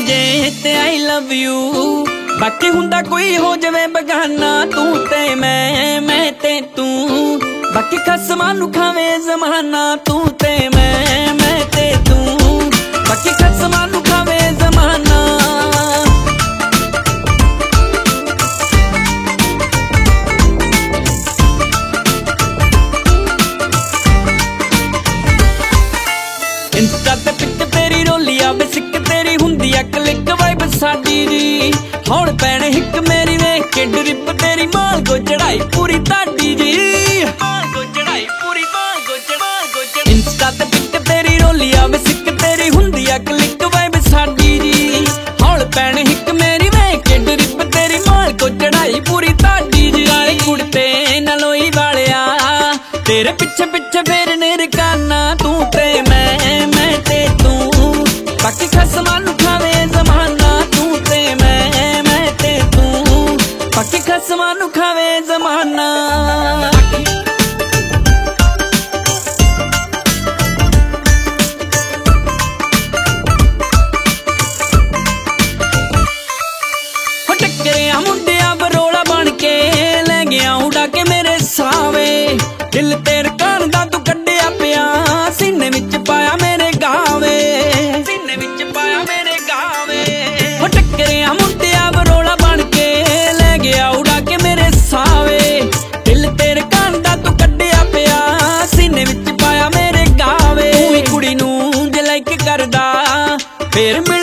ਜੇ ਤੇ I love you। बाकी हुंदा कोई हो जावे बगाना, तू ते मैं ते तू। बाकी खसमां नू खावे जमाना, तू ते मैं ते तू। बाकी खसमां नू खावे जमाना। इंस्टा ते पिक तेरी रोली आवे सिक तेरी हुंदी आ क्लिक वाइब साडी जी। हुण पैण हिक मेरी वेख के ड्रिप तेरी माल को चढ़ाई पूरी ताडी जी। माल को चढ़ाई पूरी माल को चढ़ाई। इंस्टा ते पिक तेरी रोली आवे सिक तेरी हुंदी आ क्लिक वाइब साडी जी। हुण पैण हिक मेरी वेख के ड्रिप तेरी माल को चढ़ाई पूरी ताडी जी। आले कुड़ते नलोई वालिया तेरे पिछे पिछे फेरने रकाना, तू ते मैं ते तू। बाकी खसमां नू खावे जमाना, तू ते मैं ते तू। बाकी खसमां नू खावे जमाना। टकरिया मुंडिया बरोला बन के ले गया उड़ा के मेरे सावे। दिल तेरे कान दा तू कड्डिया पिया, सीने विच पाया मेरे गावे। सीने विच पाया मेरे गावे। हो टकरिया मुंडिया बरोला बन के ले गया उड़ा के मेरे सावे। दिल तेरे कान दा तू कड्डिया पिया, सीने विच पाया मेरे गावे। तू कुड़ी नू जे लाइक करदा फिर